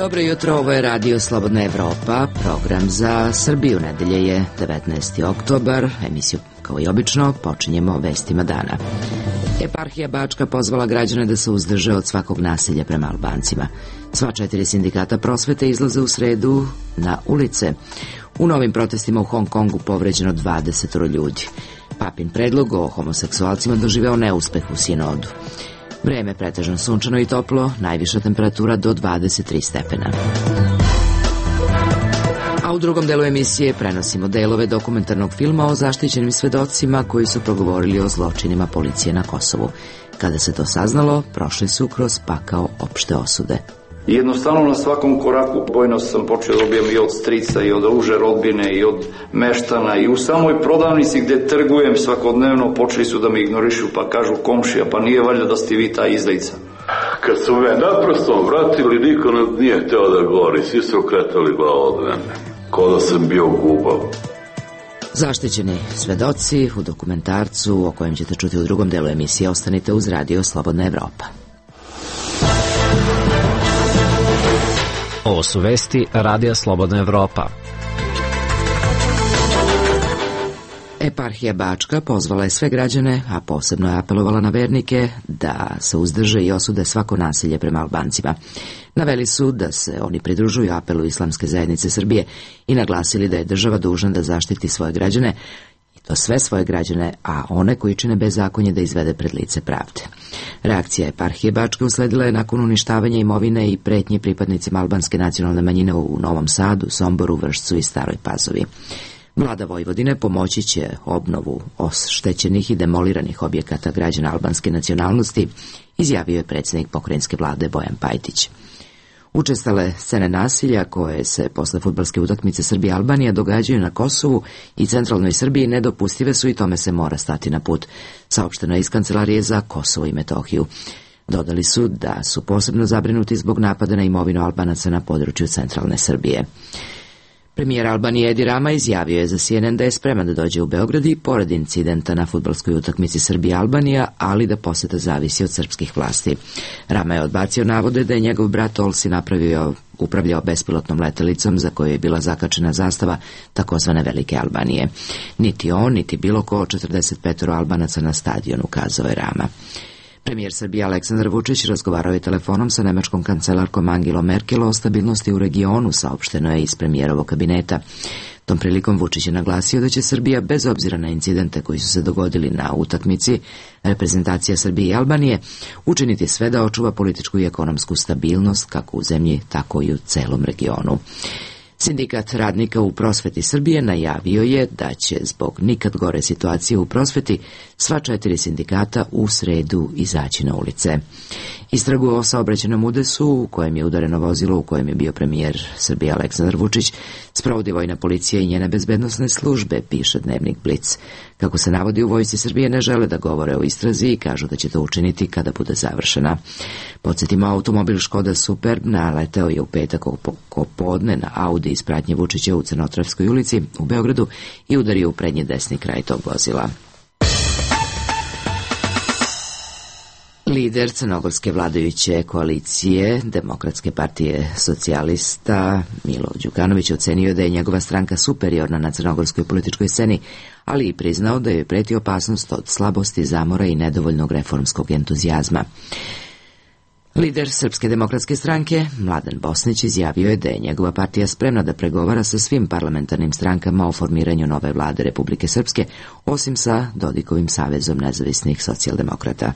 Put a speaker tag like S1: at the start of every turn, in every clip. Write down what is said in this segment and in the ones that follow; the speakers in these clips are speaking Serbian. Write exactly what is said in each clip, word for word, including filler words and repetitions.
S1: Dobro jutro, ovo je Radio Slobodna Evropa, program za Srbiju. Nedelje je devetnaesti oktobar, emisiju kao i obično počinjemo vestima dana. Eparhija Bačka pozvala građane da se uzdrže od svakog nasilja prema Albancima. Sva četiri sindikata prosvete izlaze u sredu na ulice. U novim protestima u Hong Kongu povređeno dvadeset ljudi. Papin predlog o homoseksualcima doživeo neuspeh u sinodu. Vreme pretežno sunčano i toplo, najviša temperatura do dvadeset tri stepena. A u drugom delu emisije prenosimo delove dokumentarnog filma o zaštićenim svedocima koji su progovorili o zločinima policije na Kosovu. Kada se to saznalo, prošli su kroz pakao opšte osude.
S2: I jednostavno na svakom koraku bojno sam počeo da dobijem i od strica i od uže rodbine i od meštana i u samoj prodavnici gde trgujem svakodnevno počeli su da me ignorišu pa kažu komšija pa nije valjda da ste vi ta izdajica.
S3: Kad su me naprosto vratili niko nije hteo da govori, svi su okretali glavu od mene, kao da sam bio gubav.
S1: Zaštićeni svedoci u dokumentarcu o kojem ćete čuti u drugom delu emisije. Ostanite uz Radio Slobodna Evropa.
S4: Ovo su vesti Radija Slobodna Evropa.
S1: Eparhija Bačka pozvala je sve građane, a posebno je apelovala na vernike da se uzdrže i osude svako nasilje prema Albancima. Naveli su da se oni pridružuju apelu Islamske zajednice Srbije i naglasili da je država dužna da zaštiti svoje građane, i to sve svoje građane, a one koji čine bezakonje da izvede pred lice pravde. Reakcija Eparhije Bačke usledila je nakon uništavanja imovine i pretnje pripadnicima albanske nacionalne manjine u Novom Sadu, Somboru, Vršcu i Staroj Pazovi. Vlada Vojvodine pomoći će obnovu oštećenih i demoliranih objekata građana albanske nacionalnosti, izjavio je predsjednik pokrajinske vlade Bojan Pajtić. Učestale scene nasilja koje se posle fudbalske utakmice Srbija-Albanija događaju na Kosovu i centralnoj Srbiji nedopustive su i tome se mora stati na put, saopšteno je iz Kancelarije za Kosovo i Metohiju. Dodali su da su posebno zabrinuti zbog napada na imovinu Albanaca na području centralne Srbije. Premijer Albanije Edi Rama izjavio je za C N N da je spreman da dođe u Beograd i pored incidenta na fudbalskoj utakmici Srbija-Albanija, ali da poseta zavisi od srpskih vlasti. Rama je odbacio navode da je njegov brat Olsi napravio, upravljao bespilotnom letelicom za koju je bila zakačena zastava takozvane Velike Albanije. Niti on, niti bilo ko od četrdeset pet Albanaca na stadionu, kazao je Rama. Premijer Srbije Aleksandar Vučić razgovarao je telefonom sa nemačkom kancelarkom Angelom Merkel o stabilnosti u regionu, saopšteno je iz premijerovog kabineta. Tom prilikom Vučić je naglasio da će Srbija, bez obzira na incidente koji su se dogodili na utakmici reprezentacija Srbije i Albanije, učiniti sve da očuva političku i ekonomsku stabilnost kako u zemlji, tako i u celom regionu. Sindikat radnika u prosveti Srbije najavio je da će zbog nikad gore situacije u prosveti sva četiri sindikata u sredu izaći na ulice. Istragu o saobraćajnom udesu u kojem je udareno vozilo u kojem je bio premijer Srbije Aleksandar Vučić sprovodi vojna policija i njene bezbednosne službe, piše dnevnik Blic. Kako se navodi, u vojsci Srbije ne žele da govore o istrazi i kažu da će to učiniti kada bude završena. Podsjetimo, automobil Škoda Superb naleteo je u petak oko podne na Audi iz pratnje Vučića u Crnotravskoj ulici u Beogradu i udario u prednji desni kraj tog vozila. Lider crnogorske vladajuće koalicije Demokratske partije socijalista Milo Đukanović ocenio da je njegova stranka superiorna na crnogorskoj političkoj sceni, ali i priznao da joj preti opasnost od slabosti, zamora i nedovoljnog reformskog entuzijazma. Lider Srpske demokratske stranke, Mladen Bosnić, izjavio je da je njegova partija spremna da pregovara sa svim parlamentarnim strankama o formiranju nove vlade Republike Srpske, osim sa Dodikovim savezom nezavisnih socijaldemokrata.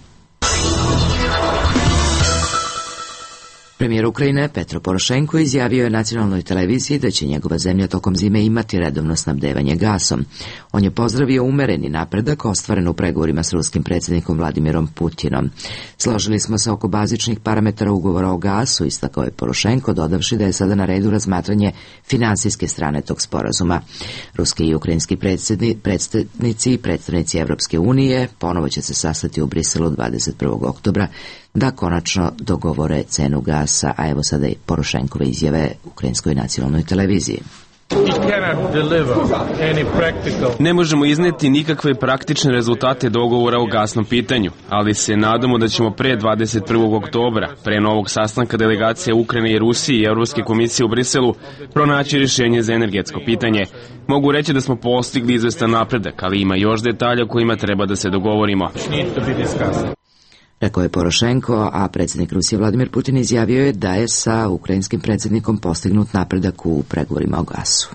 S1: Premijer Ukrajine Petro Porošenko izjavio je nacionalnoj televiziji da će njegova zemlja tokom zime imati redovno snabdevanje gasom. On je pozdravio umereni napredak ostvaren u pregovorima s ruskim predsjednikom Vladimirom Putinom. Složili smo se oko bazičnih parametara ugovora o gasu, istakao je Porošenko, dodavši da je sada na redu razmatranje finansijske strane tog sporazuma. Ruski i ukrajinski predstavnici i predstavnici Evropske unije ponovo će se sastati u Briselu dvadeset prvog oktobra da konačno dogovore cenu gasa, a evo sada i Porošenkove izjave ukrajinskoj nacionalnoj televiziji.
S5: Ne možemo izneti nikakve praktične rezultate dogovora o gasnom pitanju, ali se nadamo da ćemo pre dvadeset prvog oktobra, pre novog sastanka delegacije Ukrajine i Rusije i Evropske komisije u Briselu, pronaći rješenje za energetsko pitanje. Mogu reći da smo postigli izvestan napredak, ali ima još detalja o kojima treba da se dogovorimo.
S1: Rekao je Porošenko, a predsjednik Rusije Vladimir Putin izjavio je da je sa ukrajinskim predsjednikom postignut napredak u pregovorima o gasu.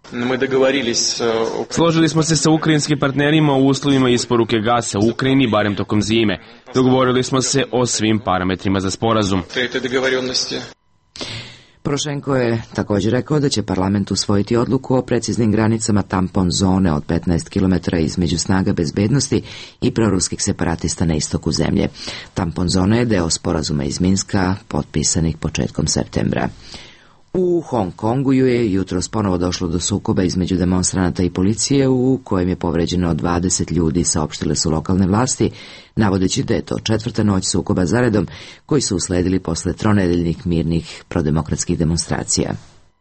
S5: Složili smo se sa ukrajinskim partnerima u uslovima isporuke gasa u Ukrajini, barem tokom zime. Dogovorili smo se o svim parametrima za sporazum.
S1: Porošenko je također rekao da će parlament usvojiti odluku o preciznim granicama tampon zone od petnaest kilometara između snaga bezbednosti i proruskih separatista na istoku zemlje. Tampon zone je deo sporazuma iz Minska, potpisanih početkom septembra. U Hong Kongu je jutros ponovo došlo do sukoba između demonstranata i policije u kojem je povređeno dvadeset ljudi, saopštile su lokalne vlasti, navodeći da je to četvrta noć sukoba zaredom koji su usledili posle tronedeljnih mirnih prodemokratskih demonstracija.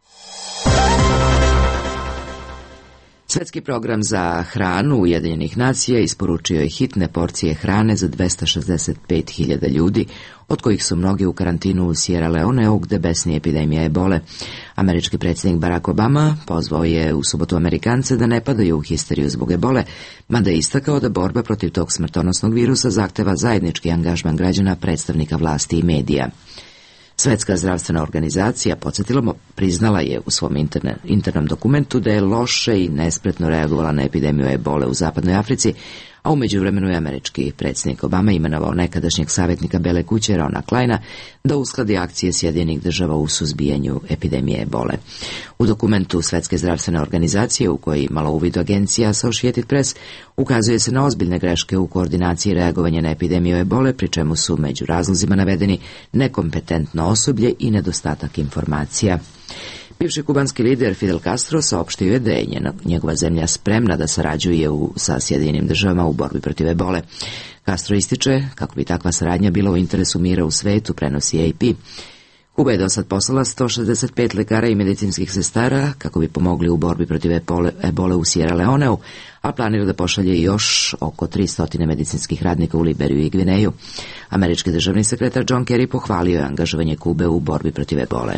S1: Svetski program za hranu Ujedinjenih nacija isporučio je hitne porcije hrane za dvesta šezdeset pet hiljada ljudi, od kojih su mnogi u karantinu u Sierra Leoneu, gde besni epidemija ebole. Američki predsjednik Barack Obama pozvao je u subotu Amerikance da ne padaju u histeriju zbog ebole, mada je istakao da borba protiv tog smrtonosnog virusa zahteva zajednički angažman građana, predstavnika vlasti i medija. Svetska zdravstvena organizacija, podsjetilo, priznala je u svom interne, internom dokumentu da je loše i nespretno reagovala na epidemiju ebole u zapadnoj Africi, a u međuvremenu je američki predsjednik Obama imenovao nekadašnjeg savjetnika Bele kuće Rona Kleina da uskladi akcije Sjedinjenih država u suzbijanju epidemije ebole. U dokumentu Svetske zdravstvene organizacije, u kojoj imala uvid agencija Associated Press, ukazuje se na ozbiljne greške u koordinaciji reagovanja na epidemiju ebole, pri čemu su među razlozima navedeni nekompetentno osoblje i nedostatak informacija. Bivši kubanski lider Fidel Castro saopštio je da je njegova zemlja spremna da sarađuje u, sa Sjedinjenim državama u borbi protiv ebole. Castro ističe kako bi takva saradnja bila u interesu mira u svetu, prenosi A P. Kuba je do sad poslala sto šezdeset pet lekara i medicinskih sestara kako bi pomogli u borbi protiv ebole, ebole u Sierra Leoneu, a planira da pošalje još oko tristo medicinskih radnika u Liberiju i Gvineju. Američki državni sekretar John Kerry pohvalio je angažovanje Kube u borbi protiv ebole.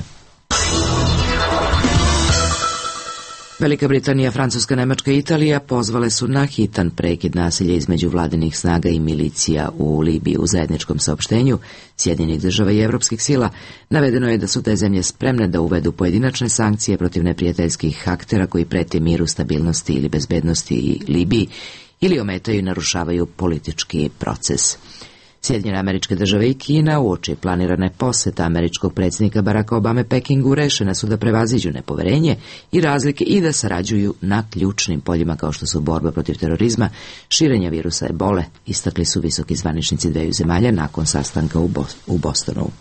S1: Velika Britanija, Francuska, Nemačka i Italija pozvale su na hitan prekid nasilja između vladinih snaga i milicija u Libiji. U zajedničkom saopštenju Sjedinjenih država i evropskih sila navedeno je da su te zemlje spremne da uvedu pojedinačne sankcije protiv neprijateljskih aktera koji prete miru, stabilnosti ili bezbednosti Libiji ili ometaju i narušavaju politički proces. Sjedinjene Američke države i Kina uoči planirane poseta američkog predsjednika Baracka Obame Pekingu rešene su da prevaziđu nepoverenje i razlike i da sarađuju na ključnim poljima kao što su borba protiv terorizma, širenja virusa ebole, istakli su visoki zvaničnici dveju zemalja nakon sastanka u, Bo- u Bostonu.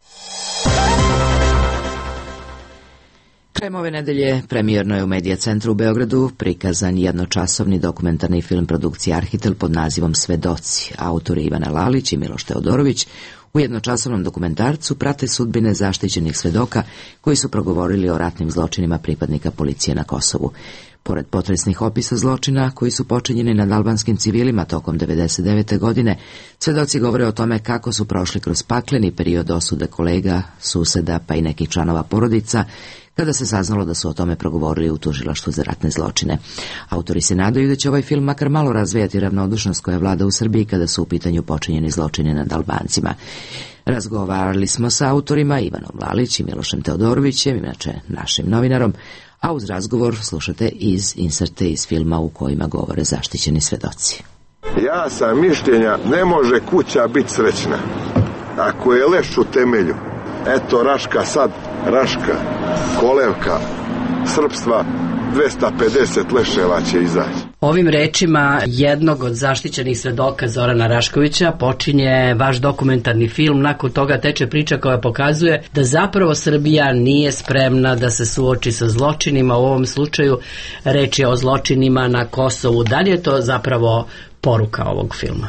S1: Krajem ove nedelje premijerno je u Medija centru u Beogradu prikazan jednočasovni dokumentarni film produkcije Arhitel pod nazivom Svedoci. Autori Ivana Lalić i Miloš Teodorović u jednočasovnom dokumentarcu prate sudbine zaštićenih svedoka koji su progovorili o ratnim zločinima pripadnika policije na Kosovu. Pored potresnih opisa zločina koji su počinjeni nad albanskim civilima tokom devedeset devete godine, svedoci govore o tome kako su prošli kroz pakleni period osude kolega, suseda pa i nekih članova porodica, kada se saznalo da su o tome progovorili u tužilaštvu za ratne zločine. Autori se nadaju da će ovaj film makar malo razvijati ravnodušnost koja vlada u Srbiji kada su u pitanju počinjeni zločini nad Albancima. Razgovarali smo sa autorima Ivanom Lalić i Milošem Teodorovićem, inače našim novinarom, a uz razgovor slušate iz inserte iz filma u kojima govore zaštićeni svedoci.
S6: Ja sam mišljenja, ne može kuća biti srećna ako je leš u temelju. Eto Raška sad, Raška, kolevka, srpstva, dvesta pedeset leševa će izaći.
S7: Ovim rečima jednog od zaštićenih svedoka Zorana Raškovića počinje vaš dokumentarni film. Nakon toga teče priča koja pokazuje da zapravo Srbija nije spremna da se suoči sa zločinima. U ovom slučaju reč je o zločinima na Kosovu. Da li je to zapravo poruka ovog filma?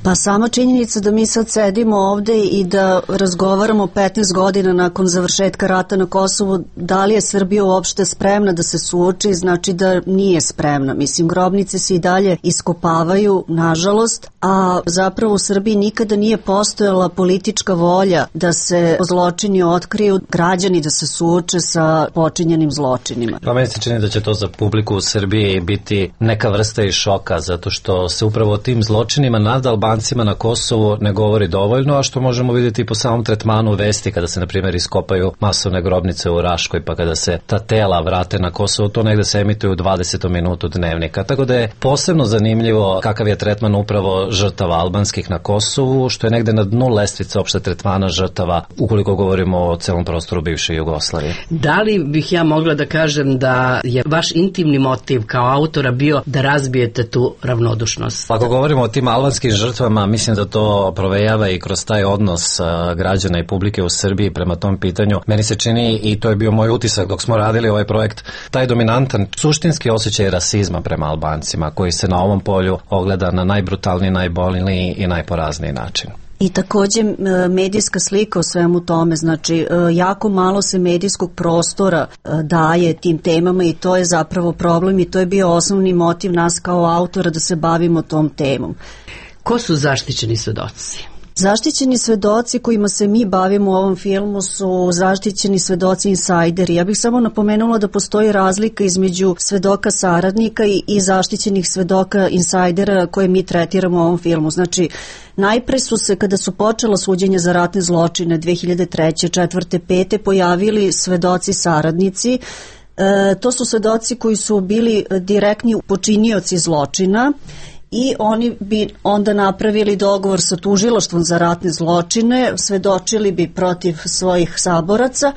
S8: Pa sama činjenica da mi sad sedimo ovde i da razgovaramo petnaest godina nakon završetka rata na Kosovu, da li je Srbija uopšte spremna da se suoči, znači da nije spremna. Mislim, grobnice se i dalje iskopavaju, nažalost, a zapravo u Srbiji nikada nije postojala politička volja da se zločini otkriju, građani da se suoče sa počinjenim zločinima.
S9: Pa meni se čini da će to za publiku u Srbiji biti neka vrsta i šoka, zato što se upravo o tim zločinima nad Albancima na Kosovu ne govori dovoljno, a što možemo vidjeti po samom tretmanu vesti kada se, na primjer, iskopaju masovne grobnice u Raškoj, pa kada se ta tela vrate na Kosovo, to negde se emituje u dvadesetom minutu dnevnika. Tako da je posebno zanimljivo kakav je tretman upravo žrtava albanskih na Kosovu, što je negde na dnu lestvice opšte tretmana žrtava, ukoliko govorimo o celom prostoru bivše Jugoslavije.
S7: Da li bih ja mogla da kažem da je vaš intimni motiv kao autora bio da razbijete tu ravnodušnost?
S9: Ako govorimo o tim albanskim žrtvama, mislim da to provejava i kroz taj odnos građana i publike u Srbiji prema tom pitanju. Meni se čini, i to je bio moj utisak dok smo radili ovaj projekt, taj dominantan suštinski osjećaj rasizma prema Albancima, koji se na ovom polju ogleda na najbrutalniji, najbolniji i najporazniji način.
S8: I takođe medijska slika o svemu tome, znači jako malo se medijskog prostora daje tim temama i to je zapravo problem i to je bio osnovni motiv nas kao autora da se bavimo tom temom.
S7: Ko su zaštićeni svedoci?
S8: Zaštićeni svedoci kojima se mi bavimo u ovom filmu su zaštićeni svedoci insajderi. Ja bih samo napomenula da postoji razlika između svedoka saradnika i, i zaštićenih svedoka insajdera koje mi tretiramo u ovom filmu. Znači, najpre su se, kada su počela suđenja za ratne zločine dve hiljade treće, četvrte, pete, pojavili svedoci saradnici. E, to su svedoci koji su bili direktni počinioci zločina i oni bi onda napravili dogovor sa tužilaštvom za ratne zločine, svedočili bi protiv svojih saboraca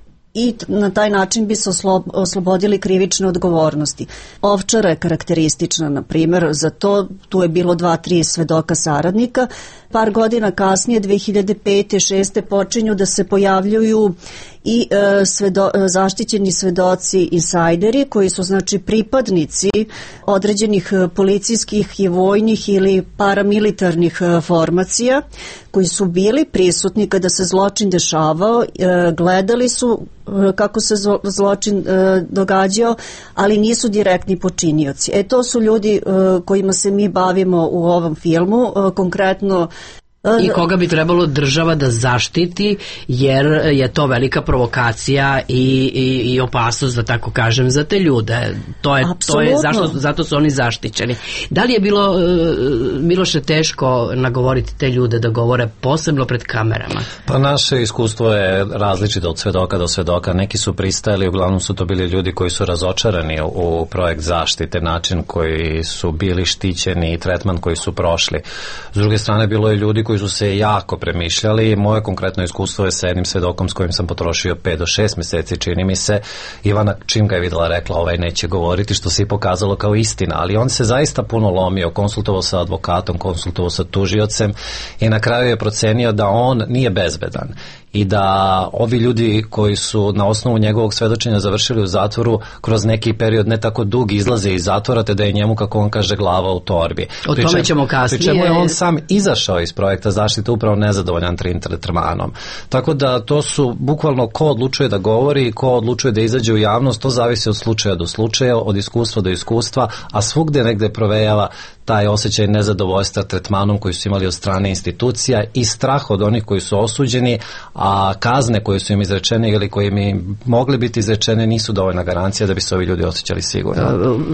S8: i na taj način bi se oslobodili krivične odgovornosti. Ovčara je karakteristična, na primjer, za to, tu je bilo dva, tri svedoka saradnika. Par godina kasnije, dve hiljade pete, šeste, počinju da se pojavljuju i e, svedo, zaštićeni svedoci insajderi koji su znači pripadnici određenih policijskih i vojnih ili paramilitarnih formacija koji su bili prisutni kada se zločin dešavao, e, gledali su e, kako se zločin e, događao, ali nisu direktni počinioci. E to su ljudi e, kojima se mi bavimo u ovom filmu, e, konkretno
S7: i koga bi trebalo država da zaštiti, jer je to velika provokacija i, i, i opasnost, da tako kažem, za te ljude. To je, to je zašto, zato su oni zaštićeni. Da li je bilo, Miloše, teško nagovoriti te ljude da govore posebno pred kamerama?
S9: Pa naše iskustvo je različito od svedoka do svedoka. Neki su pristajali, uglavnom su to bili ljudi koji su razočarani u projekt zaštite, način koji su bili štićeni i tretman koji su prošli. S druge strane, bilo je ljudi koji koji su se jako premišljali. Moje konkretno iskustvo je sa jednim svedokom s kojim sam potrošio pet do šest meseci, čini mi se. Ivana čim ga je videla rekla ovaj neće govoriti, što se i pokazalo kao istina, ali on se zaista puno lomio, konsultovao sa advokatom, konsultovao sa tužiocem i na kraju je procenio da on nije bezbedan i da ovi ljudi koji su na osnovu njegovog svedočenja završili u zatvoru kroz neki period ne tako dug izlaze iz zatvora, te da je njemu, kako on kaže, glava u torbi.
S7: O tome ćemo kasnije.
S9: Pri čemu je on sam izašao iz projekta zaštite upravo nezadovoljan tim tretmanom. Tako da to su bukvalno ko odlučuje da govori, ko odlučuje da izađe u javnost, to zavisi od slučaja do slučaja, od iskustva do iskustva, a svugde negde provejava taj osjećaj nezadovoljstva tretmanom koji su imali od strane institucija i strah od onih koji su osuđeni, a kazne koje su im izrečene ili koje im mogli biti izrečene nisu dovoljna garancija da bi se ovi ljudi osjećali sigurno.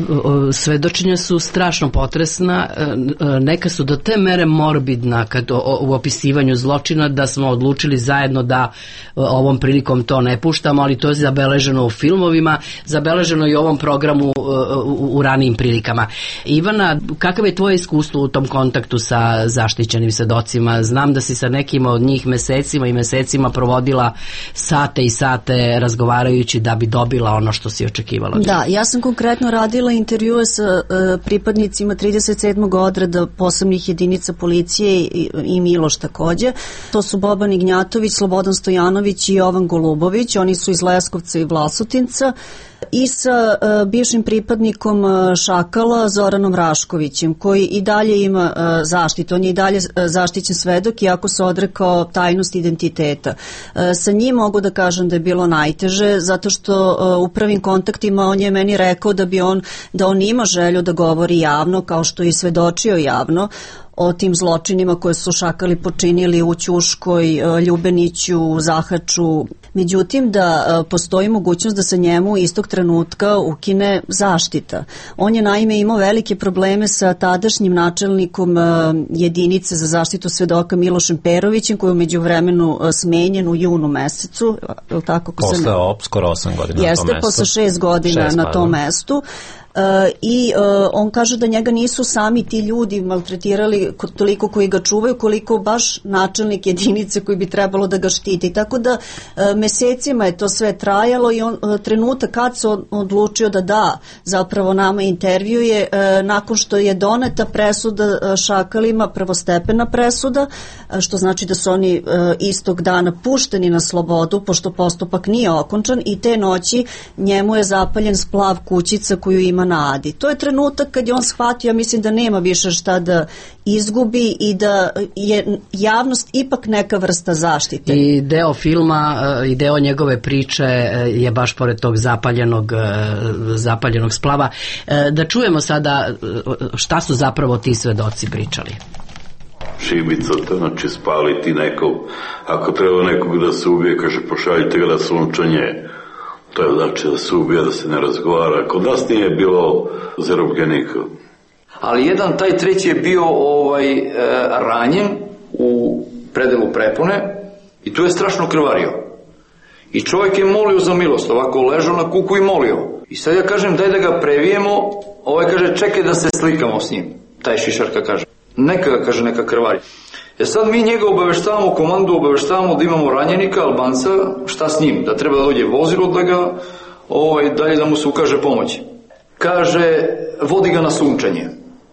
S7: Svedočenja su strašno potresna, neka su do te mere morbidna kad o, u opisivanju zločina da smo odlučili zajedno da ovom prilikom to ne puštamo, ali to je zabeleženo u filmovima, zabeleženo i u ovom programu u, u ranijim prilikama. Ivana, kakav je tvoje iskustvo u tom kontaktu sa zaštićenim svedocima? Znam da si sa nekim od njih mesecima i mesecima provodila sate i sate razgovarajući da bi dobila ono što si očekivala.
S8: Da, ja sam konkretno radila intervjue sa uh, pripadnicima trideset sedmog odreda posebnih jedinica policije i, i Miloš takođe. To su Boban Ignjatović, Slobodan Stojanović i Jovan Golubović, oni su iz Leskovca i Vlasotinca, i sa uh, bivšim pripadnikom uh, Šakala Zoranom Raškovićem, koji i dalje ima uh, zaštitu. On je i dalje uh, zaštićen svedok, iako se odrekao tajnost identiteta. Uh, sa njim mogu da kažem da je bilo najteže, zato što uh, u prvim kontaktima on je meni rekao da bi on, da on ima želju da govori javno, kao što je i svedočio javno o tim zločinima koje su Šakali počinili u Ćuškoj, Ljubeniću, Zahaču. Međutim, da postoji mogućnost da se njemu istog trenutka ukine zaštita. On je naime imao velike probleme sa tadašnjim načelnikom jedinice za zaštitu svedoka Milošem Perovićem, koji je umeđu vremenu smenjen u junu mesecu. Je tako, ko
S9: posle
S8: sam...
S9: skoro osam godina
S8: Jeste,
S9: na tom mestu.
S8: posle šest godina
S9: šest,
S8: na tom mestu. Uh, i uh, on kaže da njega nisu sami ti ljudi maltretirali toliko koji ga čuvaju, koliko baš načelnik jedinice koji bi trebalo da ga štiti. Tako da uh, mesecima je to sve trajalo i on, uh, trenutak kad se on odlučio da da zapravo nama intervju je uh, nakon što je doneta presuda uh, Šakalima, prvostepena presuda, uh, što znači da su oni uh, istog dana pušteni na slobodu, pošto postupak nije okončan, i te noći njemu je zapaljen splav kućica koju ima na Adi. To je trenutak kad je on shvatio, ja mislim da nema više šta da izgubi i da je javnost ipak neka vrsta zaštite.
S7: I deo filma i deo njegove priče je baš pored tog zapaljenog, zapaljenog splava. Da čujemo sada šta su zapravo ti svedoci pričali.
S3: Šibica, to znači spaliti nekog, ako treba nekog da se ubije, kaže pošaljite ga na sunčanje. To je znači da se ubija, da se ne razgovara. Kod nas nije bilo zarobljenika.
S2: Ali jedan, taj treći je bio ovaj, e, ranjen u predelu prepone i tu je strašno krvario. I čovjek je molio za milost, ovako ležao na kuku i molio. I sad ja kažem daj da ga previjemo, ovaj kaže čekaj da se slikamo s njim. Taj šišarka kaže, neka ga kaže neka krvari. E sad mi njega obaveštavamo, komandu obaveštavamo da imamo ranjenika, Albanca, šta s njim, da treba da dođe vozilo da ga, ovaj, dalje da mu se ukaže pomoć. Kaže, vodi ga na sunčanje.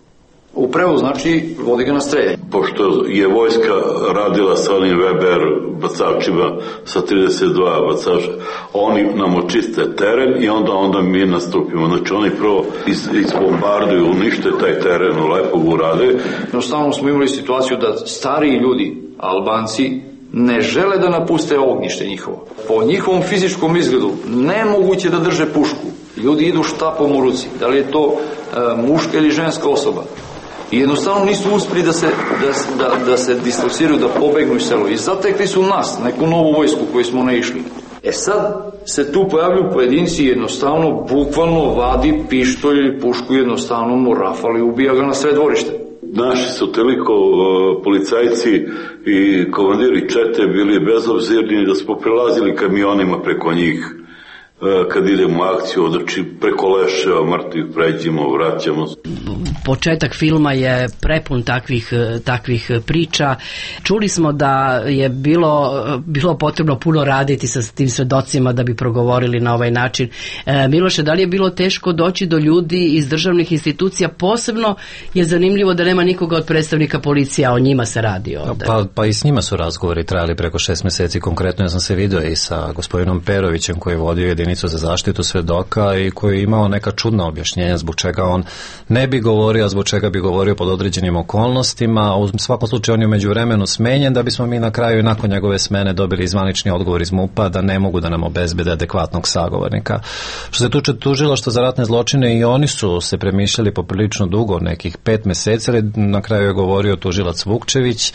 S2: U prevodu znači, vodi ga na streljanje.
S3: Pošto je vojska radila sa onim Weber bacačima, sa trideset dva bacača, oni nam očiste teren i onda onda mi nastupimo. Znači oni prvo iz, izbombarduju, unište taj teren, lepo ga urade.
S2: Jednostavno smo imali situaciju da stariji ljudi, Albanci, ne žele da napuste ognjište njihovo. Po njihovom fizičkom izgledu nemoguće da drže pušku. Ljudi idu štapom u ruci. Da li je to e, muška ili ženska osoba? I jednostavno nisu uspeli da se, da, da, da se dislociraju, da pobegnu iz selo. I zatekli su nas, neku novu vojsku koju smo ne išli. E sad se tu pojavljuju pojedinci i jednostavno, bukvalno vadi pištolj ili pušku, jednostavno mu rafali i ubija ga na sred dvorište.
S3: Naši su toliko uh, policajci i komandiri čete bili bezobzirni da smo prelazili kamionima preko njih. Kad idemo u akciju, znači preko leševa mrtvih pređimo, vraćamo.
S7: Početak filma je prepun takvih, takvih priča. Čuli smo da je bilo, bilo potrebno puno raditi sa tim svedocima da bi progovorili na ovaj način. E, Miloše, da li je bilo teško doći do ljudi iz državnih institucija? Posebno je zanimljivo da nema nikoga od predstavnika policija, o njima se radi ovde.
S9: Pa, pa i s njima su razgovori trajali preko šest meseci. Konkretno ja sam se vidio i sa gospodinom Perovićem koji je vodio jedinicu za zaštitu svedoka i koji je imao neka čudna objašnjenja zbog čega on ne bi govorio, zbog čega bi govorio pod određenim okolnostima. U svakom slučaju on je umeđu vremenu smenjen, da bismo mi na kraju i nakon njegove smene dobili zvanični odgovor iz MUP-a da ne mogu da nam obezbede adekvatnog sagovornika. Što se tuče tužilaštva za ratne zločine, i oni su se premišljali poprilično dugo, nekih pet meseci, ali na kraju je govorio tužilac Vukčević,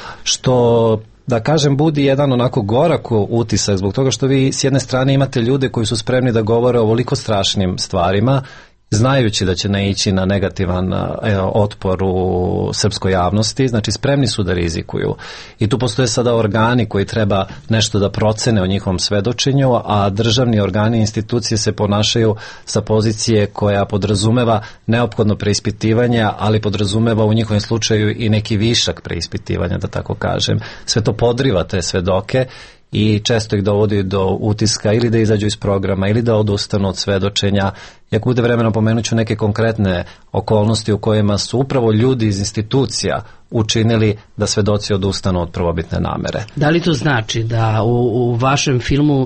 S9: što da kažem budi jedan onako gorak utisak zbog toga što vi s jedne strane imate ljude koji su spremni da govore o ovoliko strašnim stvarima, znajući da će naići na negativan e, otpor u srpskoj javnosti, znači spremni su da rizikuju. I tu postoje sada organi koji treba nešto da procene o njihovom svedočenju, a državni organi i institucije se ponašaju sa pozicije koja podrazumeva neophodno preispitivanje, ali podrazumeva u njihovom slučaju i neki višak preispitivanja, da tako kažem. Sve to podriva te svedoke i često ih dovodi do utiska ili da izađu iz programa ili da odustanu od svedočenja. I ako bude vremena, pomenut ću neke konkretne okolnosti u kojima su upravo ljudi iz institucija učinili da svedoci odustanu od prvobitne namere.
S7: Da li to znači da u, u vašem filmu,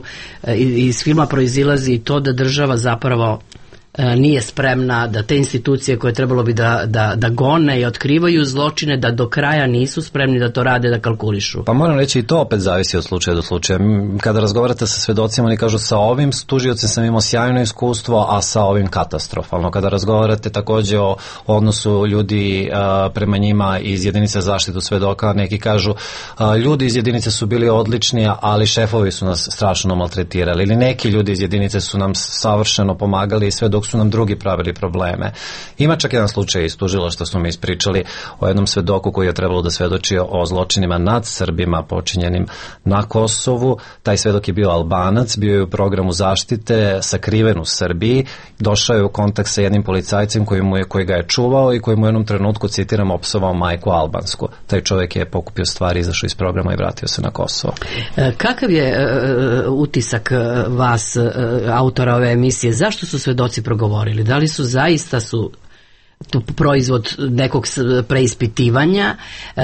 S7: iz filma proizilazi to da država zapravo nije spremna, da te institucije koje trebalo bi da, da, da gone i otkrivaju zločine, da do kraja nisu spremni da to rade, da kalkulišu?
S9: Pa moram reći, i to opet zavisi od slučaja do slučaja. Kada razgovarate sa svedocima, oni kažu sa ovim tužiocem sam imao sjajno iskustvo, a sa ovim katastrofalno. Kada razgovarate takođe o odnosu ljudi a, prema njima iz jedinice zaštitu svedoka, neki kažu a, ljudi iz jedinice su bili odlični, ali šefovi su nas strašno maltretirali, ili neki ljudi iz jedinice su nam savršeno pomagali i sve dok su nam drugi pravili probleme. Ima čak jedan slučaj iz tužilaštva, smo mi ispričali o jednom svedoku koji je trebalo da svedoči o zločinima nad Srbima počinjenim na Kosovu. Taj svedok je bio Albanac, bio je u programu zaštite, sakriven u Srbiji, došao je u kontakt sa jednim policajcem koji, mu je, koji ga je čuvao i koji mu u jednom trenutku, citiram, opsovao majku albansku. Taj čovjek je pokupio stvari, izašao iz programa i vratio se na Kosovo.
S7: E, kakav je uh, utisak uh, vas, uh, autora ove emisije? Zašto su svedoci progovorili? Da li su zaista su to proizvod nekog preispitivanja,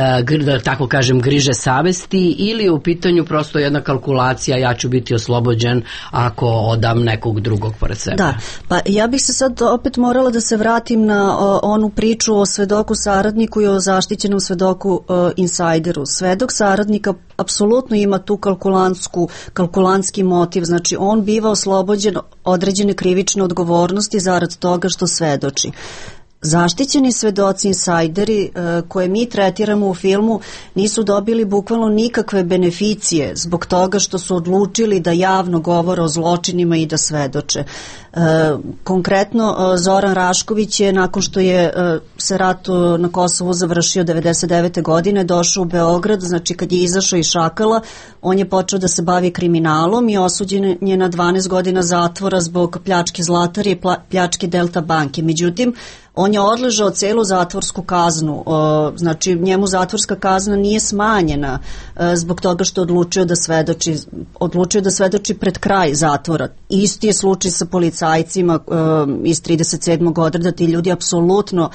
S7: da tako kažem griže savesti, ili je u pitanju prosto jedna kalkulacija, ja ću biti oslobođen ako odam nekog drugog pored sebe?
S8: Da, pa ja bih se sad opet morala da se vratim na o, onu priču o svedoku saradniku i o zaštićenom svedoku o, insajderu. Svedok saradnika apsolutno ima tu kalkulantsku, kalkulantski motiv, znači on biva oslobođen određene krivične odgovornosti zarad toga što svedoči. Zaštićeni svedoci insajderi koje mi tretiramo u filmu nisu dobili bukvalno nikakve beneficije zbog toga što su odlučili da javno govore o zločinima i da svedoče. E, konkretno Zoran Rašković je nakon što je e, se rat na Kosovu završio devedeset devete godine došao u Beograd, znači kad je izašao iz Šakala on je počeo da se bavi kriminalom i osuđen je na dvanaest godina zatvora zbog pljačke Zlatarije i pljačke Delta banke. Međutim, on je odležao celu zatvorsku kaznu, znači njemu zatvorska kazna nije smanjena zbog toga što odlučio da svedoči, odlučio da svedoči pred kraj zatvora. Isti je slučaj sa policajcima iz trideset sedmog odreda, ti ljudi apsolutno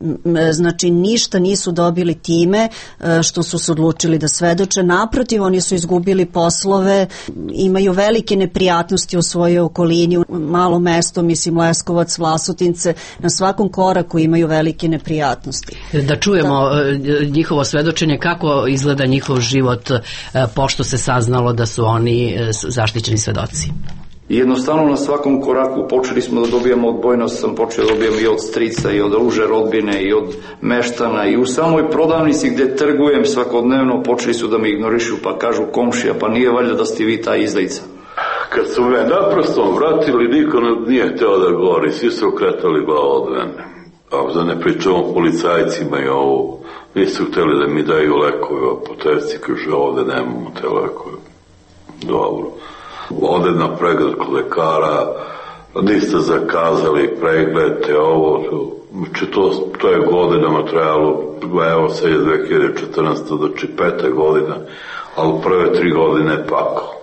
S8: znači ništa nisu dobili time što su se odlučili da svedoče, naprotiv oni su izgubili poslove, imaju velike neprijatnosti u svojoj okolini, u malo mesto, mislim Leskovac, Vlasotince, na svakom koraku imaju velike neprijatnosti.
S7: Da čujemo da. njihovo svedočenje, kako izgleda njihov život pošto se saznalo da su oni zaštićeni svedoci.
S2: I jednostavno na svakom koraku počeli smo da dobijamo odbojnost, sam počeo da dobijam i od strica i od uže rodbine i od meštana i u samoj prodavnici gde trgujem svakodnevno počeli su da me ignorišu pa kažu komšija pa nije valjda da ste vi ta izdajica.
S3: Kad su me naprosto vratili niko nije hteo da govori, svi su okretali glavu od mene. A da ne pričamo policajcima i ovo, nisu hteli da mi daju lekove u apoteci, kaže ovde nemamo te lekove. Dobro. Ode na pregled kod lekara, niste zakazali pregled, te ovo, znači to, to je godinama trajalo, evo se je dve hiljade četrnaeste. znači peta godina, ali prve tri godine pako.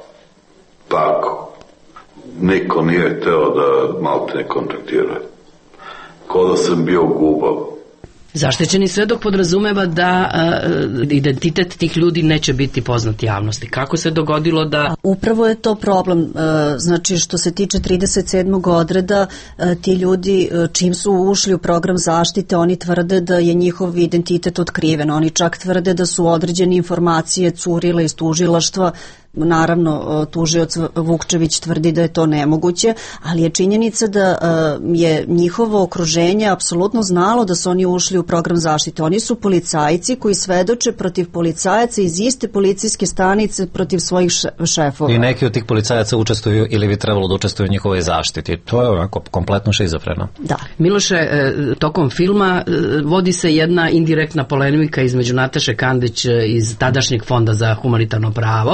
S3: Pako. Niko nije hteo da malte ne kontaktira. Ko da sam bio gubav.
S7: Zaštićeni svedok podrazumeva da uh, identitet tih ljudi neće biti poznat javnosti. Kako se dogodilo da...
S8: Upravo je to problem. Uh, znači što se tiče trideset sedmog odreda, uh, ti ljudi uh, čim su ušli u program zaštite, oni tvrde da je njihov identitet otkriven. Oni čak tvrde da su određene informacije curile iz tužilaštva. Naravno, tužioc Vukčević tvrdi da je to nemoguće, ali je činjenica da je njihovo okruženje apsolutno znalo da su oni ušli u program zaštite. Oni su policajci koji svedoče protiv policajaca iz iste policijske stanice protiv svojih šefova.
S9: I neki od tih policajaca učestvuju ili bi trebalo da učestvuju u njihovoj zaštiti. To je onako kompletno šizofreno.
S8: Da.
S7: Miloše, tokom filma vodi se jedna indirektna polemika između Nataše Kandić iz tadašnjeg Fonda za humanitarno pravo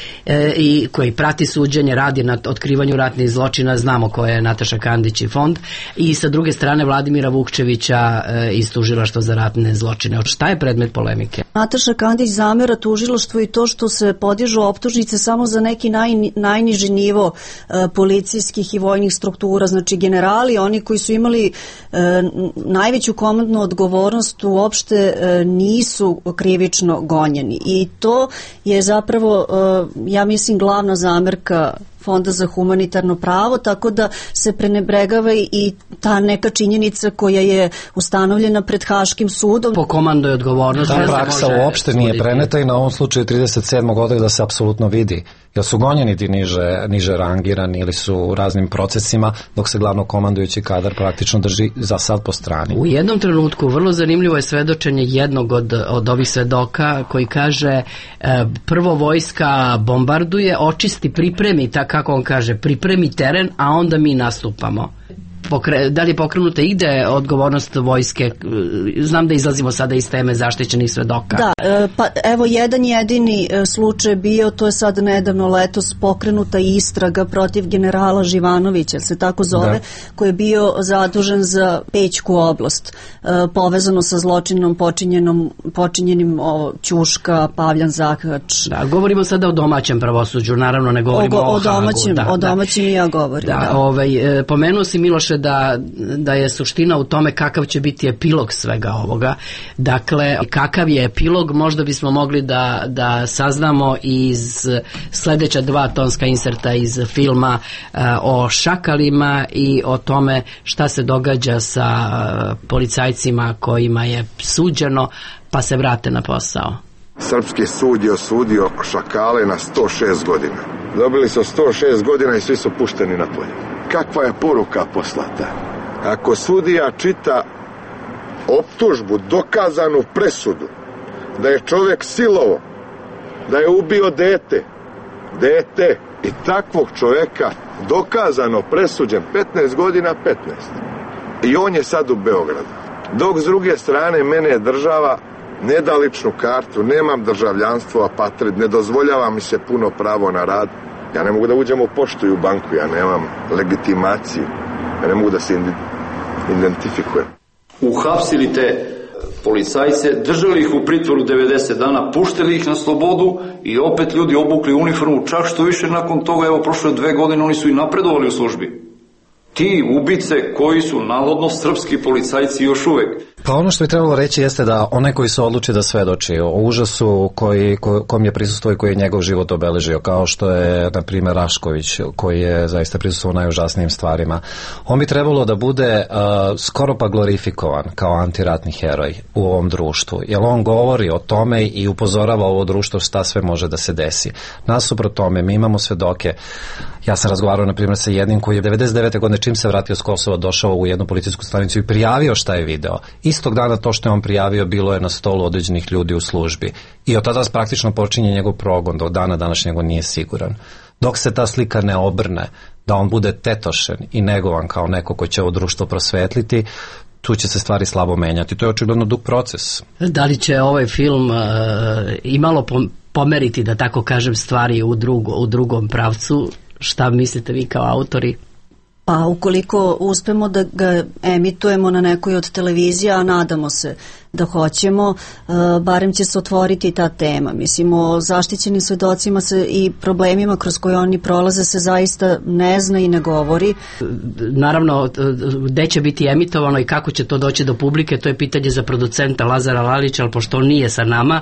S7: e, i koji prati suđenje, radi na otkrivanju ratnih zločina, znamo ko je Nataša Kandić i fond, i sa druge strane Vladimira Vukčevića e, iz Tužilaštva za ratne zločine. Šta je predmet polemike?
S8: Nataša Kandić zamera tužilaštvu i to što se podižu optužnice samo za neki naj, najniži nivo e, policijskih i vojnih struktura, znači generali, oni koji su imali e, najveću komandnu odgovornost uopšte e, nisu krivično gonjeni i to je zapravo e, ja mislim glavna zamerka Fonda za humanitarno pravo, tako da se prenebregava i ta neka činjenica koja je ustanovljena pred Haškim sudom.
S7: Po komandnoj odgovornosti.
S9: Ta praksa uopšte nije preneta i na ovom slučaju trideset sedmog odreda se apsolutno vidi. Jel su gonjeni ti niže, niže rangirani ili su u raznim procesima, dok se glavno komandujući kadar praktično drži za sad po strani. U
S7: jednom trenutku vrlo zanimljivo je svedočenje jednog od, od ovih svedoka koji kaže e, prvo vojska bombarduje, očisti, pripremi, tako kako on kaže, pripremi teren, a onda mi nastupamo. Pokre, da li je pokrenuta ide odgovornost vojske? Znam da izlazimo sada iz teme zaštićenih svedoka.
S8: Da, pa evo jedan jedini slučaj bio, to je sad nedavno letos pokrenuta istraga protiv generala Živanovića, se tako zove, da. Koji je bio zadužen za Pećku oblast, povezano sa zločinom počinjenom, počinjenim o, Ćuška, Pavljan Zahač.
S7: Da, govorimo sada o domaćem pravosuđu, naravno ne govorimo o, o, o
S8: domaćem,
S7: Hagu. Da,
S8: o domaćem da. I ja govorim.
S7: Da,
S8: da.
S7: Ovaj, pomenuo si Miloše Da, da je suština u tome kakav će biti epilog svega ovoga. Dakle, kakav je epilog možda bismo mogli da, da saznamo iz sledeća dva tonska inserta iz filma uh, o šakalima i o tome šta se događa sa uh, policajcima kojima je suđeno pa se vrate na posao.
S6: Srpski sud je osudio šakale na sto šest godina. Dobili su sto šest godina i svi su pušteni na polje. Kakva je poruka poslata? Ako sudija čita optužbu, dokazanu presudu, da je čovjek silovo, da je ubio dete, dete i takvog čovjeka dokazano presuđen petnaest godina, petnaest. I on je sad u Beogradu. Dok s druge strane mene je država ne da ličnu kartu, nemam državljanstvo, apatrid, ne dozvoljava mi se puno pravo na rad. Ja ne mogu da uđem u poštu i u banku, ja nemam legitimaciju, ja ne mogu da se identifikujem.
S2: Uhapsili te policajce, držali ih u pritvoru devedeset dana, puštili ih na slobodu i opet ljudi obukli uniformu, čak što više nakon toga, evo prošle dve godine, oni su i napredovali u službi. Ti ubice koji su navodno srpski policajci još uvek.
S9: Pa ono što bi trebalo reći jeste da onaj koji se odluči da svedoči o užasu koji, ko, kom je prisustvovao i koji je njegov život obeležio, kao što je, na primjer, Rašković, koji je zaista prisustvovao najužasnijim stvarima, on bi trebalo da bude uh, skoro pa glorifikovan kao antiratni heroj u ovom društvu, jer on govori o tome i upozorava ovo društvo šta sve može da se desi. Nasuprot tome, mi imamo svedoke. Ja sam razgovarao, na primjer, sa jednim koji je devedeset devete godine, čim se vratio s Kosova, došao u jednu policijsku stanicu i prijavio šta je video. Istog dana to što je on prijavio bilo je na stolu određenih ljudi u službi. I od tada praktično počinje njegov progon, do dana današnjeg on nije siguran. Dok se ta slika ne obrne, da on bude tetošen i negovan kao neko ko će ovo društvo prosvetliti, tu će se stvari slabo menjati. To je očigledno dug proces.
S7: Da li će ovaj film uh, imalo pomeriti, da tako kažem, stvari u, drugo, u drugom pravcu? Šta mislite vi kao autori?
S8: Pa ukoliko uspemo da ga emitujemo na nekoj od televizija, a nadamo se da hoćemo, barem će se otvoriti ta tema. Mislim, o zaštićenim svedocima se i problemima kroz koje oni prolaze se zaista ne zna i ne govori.
S7: Naravno, gde će biti emitovano i kako će to doći do publike, to je pitanje za producenta Lazara Lalića, ali pošto on nije sa nama,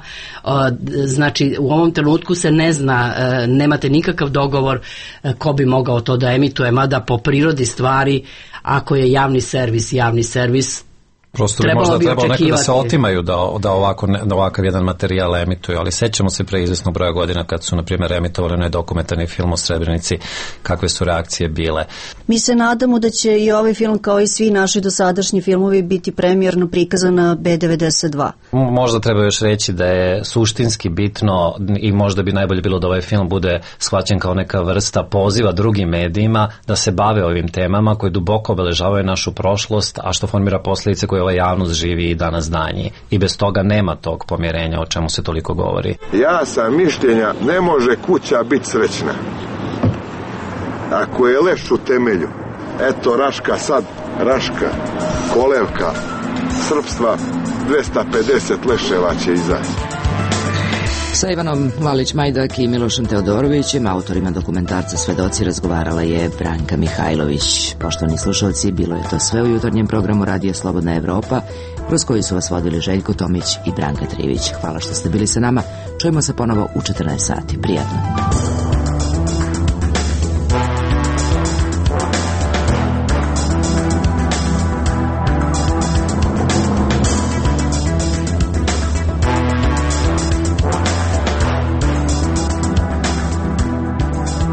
S7: znači u ovom trenutku se ne zna, nemate nikakav dogovor ko bi mogao to da emituje, mada po prirodi stvari, ako je javni servis, javni servis,
S9: prosto bi možda trebalo neko da se otimaju da, da, ovako, da ovakav jedan materijal emituju, ali sećamo se pre izvesnog broja godina kad su, na primjer, emitovali onaj dokumentarni film o Srebrenici, kakve su reakcije bile.
S8: Mi se nadamo da će i ovaj film, kao i svi naši dosadašnji filmovi, biti premijerno prikazan na B devedeset dva.
S9: Možda treba još reći da je suštinski bitno i možda bi najbolje bilo da ovaj film bude shvaćen kao neka vrsta poziva drugim medijima da se bave ovim temama koje duboko obeležavaju našu prošlost, a što formira posljedice koje kojoj ova javnost živi i danas danji. I bez toga nema tog pomjerenja o čemu se toliko govori.
S6: Ja sam mišljenja, ne može kuća biti srećna ako je leš u temelju. Eto, Raška sad, Raška, kolevka srpstva, dvesta pedeset leševa će izaći.
S1: Sa Ivanom Valić-Majdak i Milošem Teodorovićem, autorima dokumentarca Svedoci, razgovarala je Branka Mihajlović. Poštovani slušalci, bilo je to sve u jutarnjem programu Radija Slobodna Evropa, kroz koji su vas vodili Željko Tomić i Branka Trivić. Hvala što ste bili sa nama. Čujemo se ponovo u četrnaest sati. Prijatno.